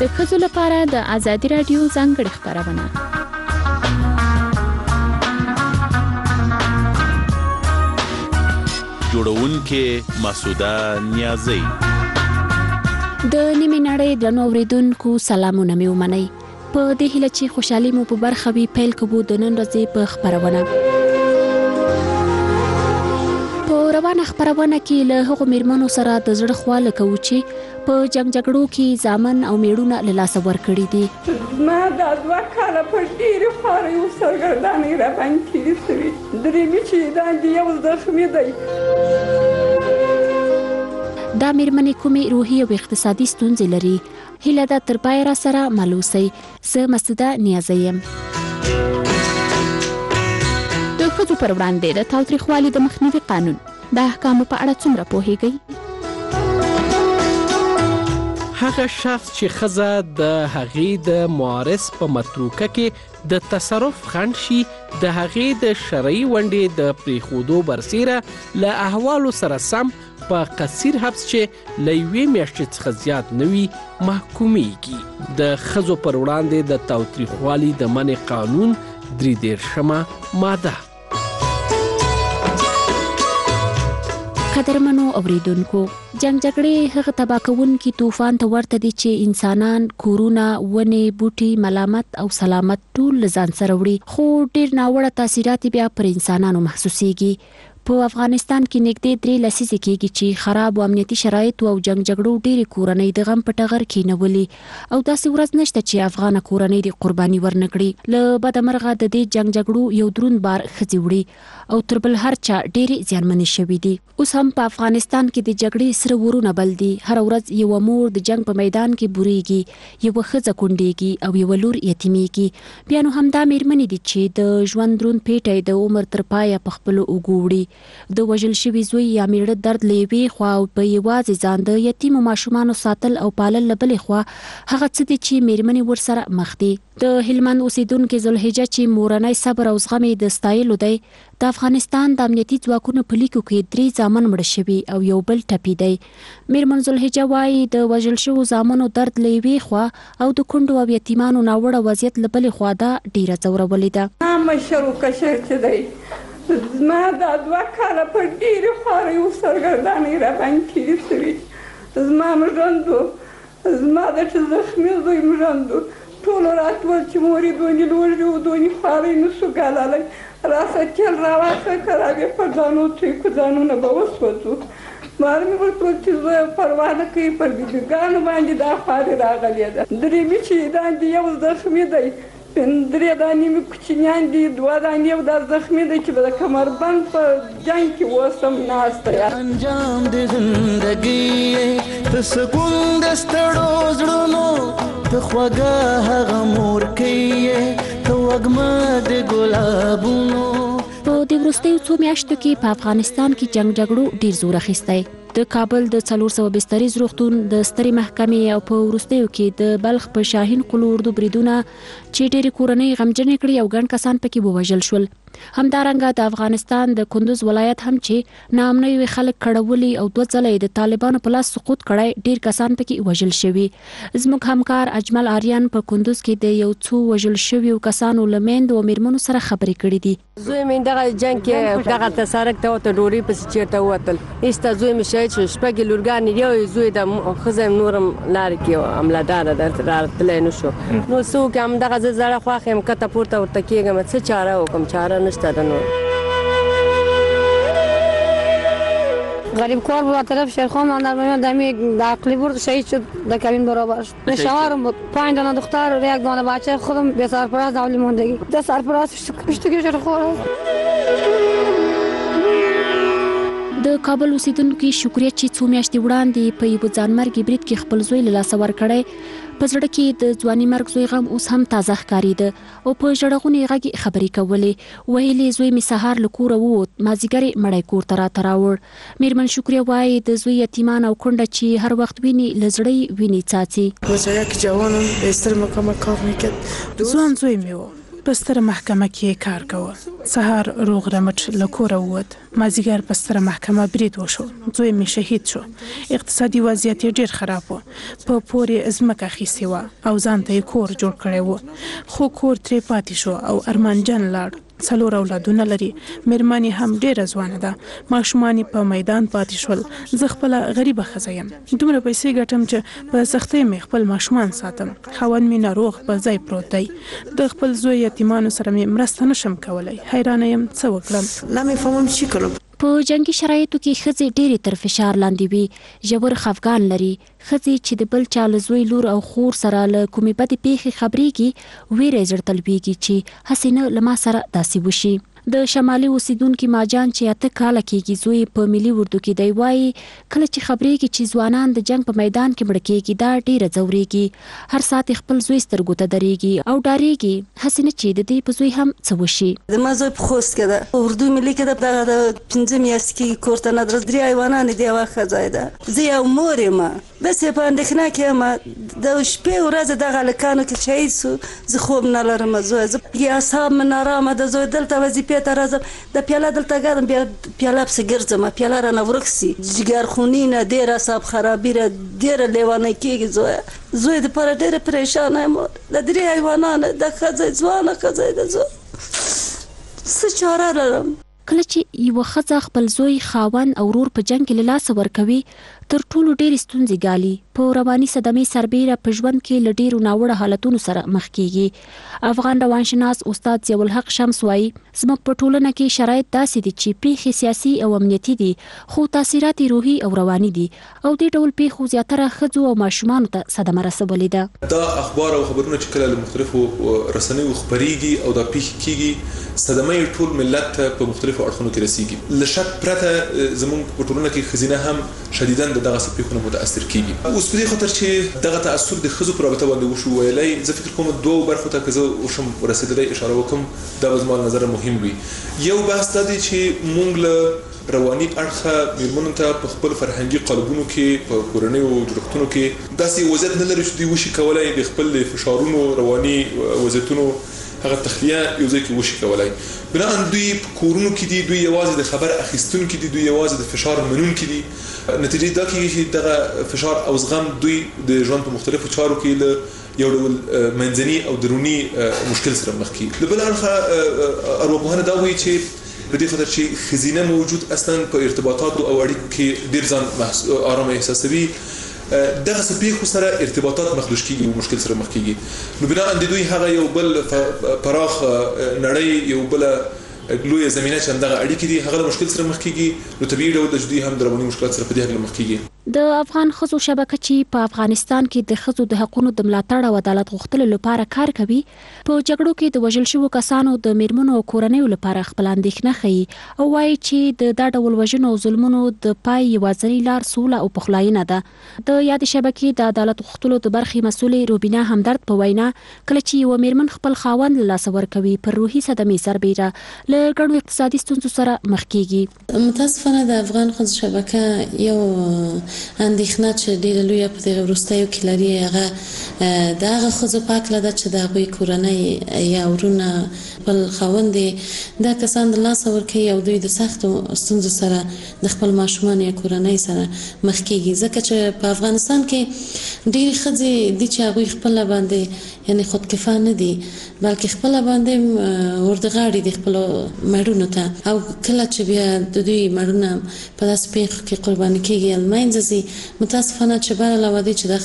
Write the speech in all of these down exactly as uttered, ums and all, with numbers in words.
د ښځو لپاره د ازادي راډیو ځانګړې خپرونه. جوړونکې مسعوده نیازی. د نیمې نړۍ درنو اوریدونکو سلامونه مې ومنئ. په دې هیله چې خوشحالي مو په برخه وي، پیل کوو د نن ورځې په خپرونه. په روانه خپرونه کې له هغو میرمنو سره د زړه خواله کوو چې په جنګ جګړو کې زامن او میړونه له لاسه ورکړي دي. ما دا دوه کاله په ډېرې خوارۍ او سرګردانۍ راباندې تېرې شوي. درېیمې چې داندې یو زخمي دی. دا میرمنې کومې روحي او اقتصادي ستونزې لري؟ هیله ده تر پایه را سره مل اوسئ. زه مسعوده نیازی یم. د ښځو پر وړاندې د تاوتریخوالي د مخنیوي قانون د احکامو په اړه څومره پوهیږئ؟ هغه شخص چې ښځه د هغې د معارض په متروکه کې د تصرف خنډ شي، د هغې د شرعي ونډې د پرېښودو برسیره له احوالو سره سم په قصیر حبس چې له یوې میاشتې څخه زیات نه وي محکومیږي. د ښځو پر وړاندې د تاوتریخوالي د منع قانون درې دېرشمه ماده. قدرمنو اوریدونکو، جنگ جګړې هغه تباه کوونکي طوفان ته ورته دي چې انسانان، کورونه، ونې، بوټي، ملامت او سلامت ټول له ځان سره وړي، خو ډېر ناوړه تاثیرات بیا پر انسانانو محسوسیږي. په افغانستان کې نږدې درې لسیزې کېږي چې خراب او امنیتي شرایط او جنگ جګړو ډېرې کورنۍ د غم په ټغر کېنولي، او داسې ورځ نشته چې افغانه کورنۍ د قرباني ورنکړي. له بده مرغه د دې جنگ جګړو یو دروند بار ښځې وړي او تر بل هر چا ډېرې زیانمنې شوي دي. اوس هم په افغانستان کې د جګړې سره ورونه بل دي. هر ورځ یوه مور د جنگ په میدان کې بورېږي، یوه ښځه کونډېږي او یوه لور یتیمېږي. بیا نو همدا میرمنې دي چې د ژوند دروند پیټی د عمر تر پایه په خپلو اوږو وړي. د وژل شوي زوی یا میړه درد له یوې خوا او په یوازې ځان د یتیمو ماشومانو ساتل او پالل له بلې خوا هغه څه دي چې میرمنې ورسره مخ دي. د هلمند اوسیدونکې ذوالحجه چې مورنی صبر او زغم یې د ستایلو دی، د افغانستان د امنیتي ځواکونو په لیکو کې درې زامن مړه شوي او یو بل ټپي دی. میرمن ذوالحجه وایي د وژل شوو زامنو درد له یوې خوا او د کونډو او یتیمانو ناوړه وضعیت له بلې خوا دا ډېره ځورولې ده. مشر و کشر چې دی، زما دا دوه کاله په ډېرې خوارۍ او سرګردانۍ راباندې تېرې شوي. زما مړند و، زما د چې زخمي زوی مړند و. ټولو راټول چې مور یې دونې لوږې و، دونې خوارۍ نه شو ګاللی. راسه تېل راواخله که راوې په ځانو تریکو ځانونه به وسوځو. مار مې ورته وویل چې زویه پروا نه کوي، پر بیبیګانو باندې دا خوارۍ راغلې ده. درېیمې چې داندې یو زخمي دی، درې دانې مې کوچنیان دي، دوه دانې او دا زخمي دی چې به د کمربند په جنګ کې اوسم ناسته یم. انجام د زندګي ته سکون د ستړو زړونو، ته خوږه هغه مورکۍ ته وږمه د ګلابونو. په دې وروستیو څو میاشتو کې په افغانستان کې جنګ جګړو ډېر زور اخیستی. د کابل د څلور سوه بستریز روغتون د سترې محکمې او په وروستیو کې د بلخ په شاهین قلو اردو بریدونه چې ډېرې کورنۍ غمجنې کړي او ګڼ کسان پکې ووژل شول. همدارنګه د افغانستان د کندوز ولایت هم چې ناامنیو خلک کړولي او دوه ځله د طالبانو په لاس سقوط کړی، ډېر کسان پکې وژل شوي. زموږ همکار اجمل آریان په کندوز کې د یو څو وژل شویو کسانو له میندو او میرمنو سره خبرې کړې دي. زوی مې دغه جنګ کې دغه تسارک ته وته ډوډۍ پسې چېرته ووتل. ایسته زوی مې شهید شو. شپږ لورګانې یو زوی د ښځه نورم لارې کې عمله داره راتلی نه شو. نو څه وکړم، دغه زه زړه خوښ یم، کته پورته ورته کېږم، څه چاره وکړم؟ چاره نشته ده نور. غریب کار بود طرف شیرخان من در میان دمی عقلی برد شهید شد در کابین برابر شد. شوهرم بود، پنج دانه دختر و یک دانه بچه، خودم بی سرپرست اولی موندگی. ده سرپرست اشتکی شد خوره. د کابل اوسیدونکو شکریه چې څو میاشتې وړاندې په یو ځانمرګي برید کې خپل زوی له لاسه ورکړی، په زړه کې د ځواني مرګ زوی غم اوس هم تازه ښکارېده او په ژړغونې غږ خبرې کولې. ویلې زوی مې سهار له کوره ووت، مازدیګر یې مړی کور ته راته راوړ. میرمن شکریه وایي د زوی یتیمان او کونډه چې هر وخت ویني له زړه یې ویني څاڅي. وزیرک جوانم به ستر مقام کار میکرد. ځوان زوی مې و، په ستره محکمه کې کار کوه. سهار روغ رمټ له کوره ووت. مازدیګر په ستره محکمه برید وشو. زوی مې شهید شو. اقتصادي وضعیت یې ډېر خراب و. په پورې ځمکه اخیستې وه او ځان ته یې کور جوړ کړی و. خو کور ترې پاتې شو او ارمانجن لاړ. څلور اولادونه لري. مېرمن یې هم ډېره ځوانه ده. ماشومان یې په میدان پاتې شول. زه خپله غریبه ښځه یم. دومره پیسې ګټم چې په سختۍ مې خپل ماشومان ساتم. خاوند مې ناروغ په ځای پروت دی. د خپل زوی یتیمانو سره مې مرسته نشم کولی. حیرانه یم څه وکړم. نمیفهمم چی کنم. په جنگي شرایطو کې ښځې ډېرې تر فشار لاندې وي. ژور خفګان لري. ښځې چې د بل چا له زوی لور او خور سره له کومې بدې پیښې خبرېږي ویره یې زړه تلبیږي چې هسې نه له ما سره داسې وشي. د شمالي اوسیدونکي ماجان چې اته کاله کېږي زوی په ملي اردو کې دی وایي کله چې خبرېږي چې ځوانان د جنگ په میدان کې مړه کېږي دا ډېره ځورېږي. هر ساعت خپل زوی سترګو ته درېږي او ډارېږي هسې نه چې د دې په زوی هم څه وشي. زما زوی په خوست کې ده. اردو ملي کې ده. دغه د پنځه میاشتې کېږي کور ته نه درځي. درې حیوانان دي یوه ښځه ده. زه یو مور یم. بس یې په اندېښنه کې یم. د شپې ورځې دغه هلکانو کې شهید سو. زه خوب نه لرم. زوی زه اعصاب مې نارامه ده. زوی دلته وظیفې ته راځم. د پیاله دلته ګرم بیا پیاله پسې ګرځم. پیاله رانه ورک سي. جګرخوني نه ډېره اعصاب خرابي را ډېره لیونی کېږي. زوی زوی دپاره ډېره پریشانه یم. د درې حیوانانو د ښځه ځوانه ښځه ده. زه څه چاره لرم؟ کله چې یوه ښځه خپل زوی خاوند او ورور په جنګ کې له لاسه ورکوي تر ټولو ډېرې ستونزې ګالي. په رواني صدمې سربیره په ژوند کې له ډېرو ناوړه حالتونو سره مخ کېږي. افغان روانشناس استاد ضیاءالحق شمس وایي زموږ په ټولنه کې شرایط داسې دي چې پیښې سیاسي او امنیتي دي خو تاثیرات یې روحي او رواني دي او دې ډول پیښو زیاتره ښځو او ماشومانو ته صدمه رسولې ده. دا اخبار او خبرونه چې کله له مختلفو رسنیو خپرېږي او دا پیښې کېږي صدمه یې ټول ملت ته په مختلفو اړخونو کې رسېږي. له شک پرته زموږ په ټولنه کې ښځینه هم شدیداً د دغه پیښو نه متاثر کېږي. اوس په دې خاطر چې دغه تاثر د ښځو په رابطه باندې وشو ویلی زه فکر کوم دوو برخو ته که زه وشم رسېدلی اشاره وکړم دا به زما له نظره مهم وي. یو بحث دا دی چې موږ له رواني اړخه میرمنو ته په خپل فرهنګي قالبونو کې په کورنیو جوړښتونو کې داسې وضعیت نه لري چې دوی وشي کولی د خپل فشارونو رواني وضعیتونو هغه تخلیه یو ځای کې وشي کولی. بناً دوی په کورونو کې دي. دوی یوازې د خبر اخیستونکي دي. دوی یوازې د فشار منونکي دي. نتیجه دا کېږي چې دغه فشار او زغم دوی د ژوند په مختلفو چارو کې له یو ډول منځني او دروني مشکل سره مخ کېږي. له بل اړخه ارواپوهنه دا وایي چې په دې خاطر چې ښځینه موجود اصلا په ارتباطاتو او اړیکو کې ډېر ځان آرامه احساسوي دغه څه پیښو سره ارتباطات مخدوش کېږي او مشکل سره مخ کېږي. نو بنا د دوی هغه یو بل پراخ نړۍ یو بل لویه زمینه چې همدغه اړیکې دي هغه له مشکل سره مخ کېږي. نو طبیعي ډول د دوی هم د رواني مشکلات سره په دې هکله مخ کېږي. د افغان ښځو شبکه چې په افغانستان کې د ښځو د حقونو د ملاتړ او عدالت غوښتلو لپاره کار کوي په جګړو کې د وژل شوو کسانو د میرمنو او کورنیو لپاره خپل اندېښنه ښیي او وایي چې د دا ډول وژنو او ظلمونو د پای یوازینۍ لار سوله او پخلاینه ده. د یادې شبکې د عدالت غوښتلو د برخې مسؤلې روبینا همدرد په وینا کله چې یوه میرمن خپل خاوند له لاسه ورکوي پر روحي صدمې سربیره له ګڼو اقتصادي ستونزو سره مخ کېږي. متاسفانه د افغان ښځو شبکه یو اندېښنه چې ډېره لویه په دغه وروستیو کې لري هغه د هغه ښځو په هکله ده چې د هغوی کورنۍ یا ورونه خپل خاوند دا کسان د لاسه ورکوي او دوی د سختو ستونزو سره د خپل ماشومانو یا کورنۍ سره مخ کېږي. ځکه چې په افغانستان کې ډېرې ښځې دي چې هغوی خپله باندې یعنې خودکفا نه دي بلکې خپله باندې وردغاړي دي خپلو مړونو ته او کله چې بیا د دوی مړونه په داسې پیښو کې قرباني کېږي یا له منځه ځي متاسفانه چې بر علاوه دې چې دا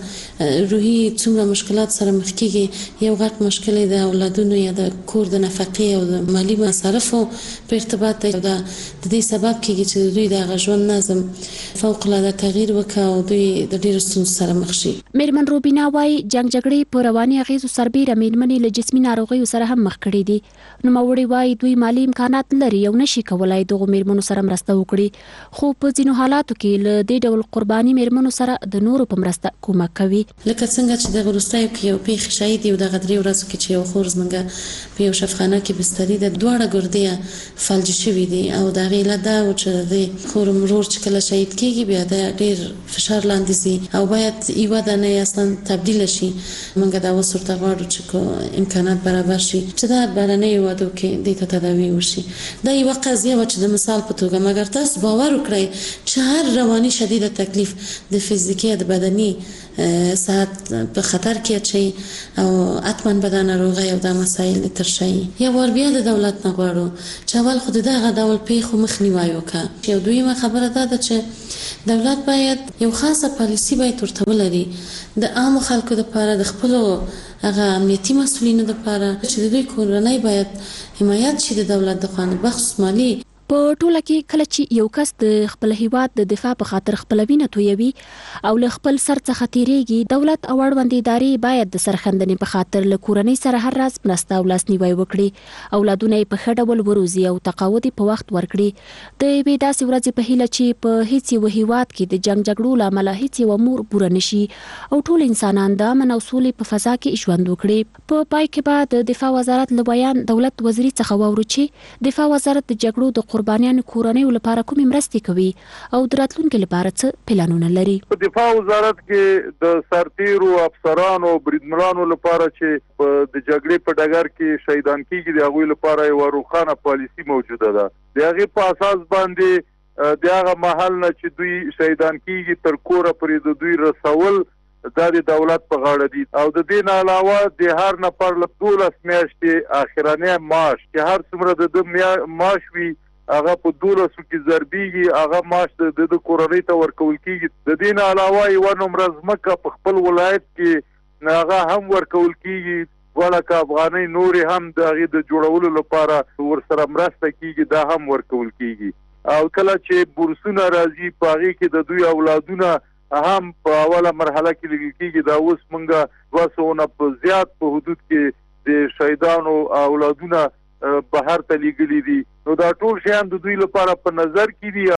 ښځه روحي څومره مشکلات سره مخ کېږي یو غټ مشکل یې د اولادونو یا د کور د نفقې او د مالي مصارفو په ارتباط دی او دا د دې سبب کېږي چې دوی د هغه ژوند نظم فوق العاده تغییر وکړي او دوی د ډېرو ستونزو سره مخ شي. میرمن روبینا وایي جنګ جګړې په رواني اغېزو سربیره میرمنې له جسمي ناروغیو سره هم مخ کړي دي. نوموړې وایي دوی مالی امکانات لري او نشي کولای دغه میرمنو سره مرسته وکړي، خو په ځینو حالاتو کې له دې ډول قرباني میرمنو سره د نورو په مرسته کومک کوي. لکه څنګه چې د وروستیو کې یو پیښه شوې دي او دغه درې ورځو کې چې یو خور زموږ په یو شفاخانه کې بستري د دواړه ګردې فلج شوي دي او د هغې علت دا و چې د خور مرور چې کله شهید کېږي بیا د ډېر فشار لاندې ځي او باید یوه دانه یې اصلا تبدیله شي. موږ دا اوس ورته غواړو چې امکانات برابر شي چې دا بهرنیو هېوادو کې دې ته تداوي وشي. دا یوه قضیه وه چې د مثال په توګه مګر تاسو باور وکړئ چې هر رواني شدیده تکلیف د فزیکي یا د بدني صحت په خطر کې اچوي او حتما به دا ناروغۍ او دا مسایل تر شي. یو وار بیا د دولت نه غواړو چې اول خو د دغه ډول پیښو مخنیوی وکړي. یو دویمه خبره دا ده چې دولت باید یو خاصه پالیسي باید ورته ولري د عامو خلکو دپاره، د خپلو هغه امنیتي مسؤلینو دپاره چې د دوی کورنۍ باید حمایت شي د دولت د خوا نه، بخصوص مالي. په ټوله کې کله چې یو کس د خپل هیواد د دفاع په خاطر خپل وینه تویوي او له خپل سر څخه تیریږي، دولت او اړوند ادارې باید د سرښندنې په خاطر له کورنۍ سره هر راز مرسته او لاسنیوی وکړي، اولادونه یې په ښه ډول وروزي او تقاعد په وخت ورکړي. د یوې داسې ورځې په هیله چې په هیڅ یو هیواد کې د جنګ جګړو له امله هیڅ یوه مور بوره نشي او ټول انسانان د امن او سولې په فضا کې ژوند وکړي. په پای کې به د دفاع وزارت له بیان دولت وزیري څخه واورو چې دفاع وزارت د جګړو د قربانیانو کورنیو لپاره کومې مرستې کوي او د راتلونکي لپاره څه پلانونه لري. په دفاع وزارت کې د سرتیرو افسرانو او بریدمنانو لپاره چې د جګړې په ډګر کې شهیدان کیږي د هغوی لپاره یوه روښانه پالیسي موجوده ده. د هغې په اساس باندې د هغه مهال نه چې دوی شهیدان کیږي تر کوره پورې د دوی رسول دا د دولت په غاړه دي او د دې نه علاوه د هر نفر له دولس میاشتې اخرنی معاش چې هر څومره د ده معاش وي هغه په دولسو کې ضربیږي، هغه معاش د د کورنۍ ته ورکول کیږي. د دې نه علاوه یوه نمره ځمکه په خپل ولایت کې هغه هم ورکول کیږي، غوړه افغانۍ نورې هم د هغې د جوړولو لپاره ورسره مرسته کیږي، دا هم ورکول کیږي. او کله چې بورسونه راځي په هغې کې د دوی اولادونه هم په اوله مرحله کې لیږل کیږي. دا اوس موږ دوه سوه نه په زیات په حدود کې د شهیدانو اولادونه بهر ته لیږلي دي. نو دا ټول شیان د دوی لپاره په نظر کې دي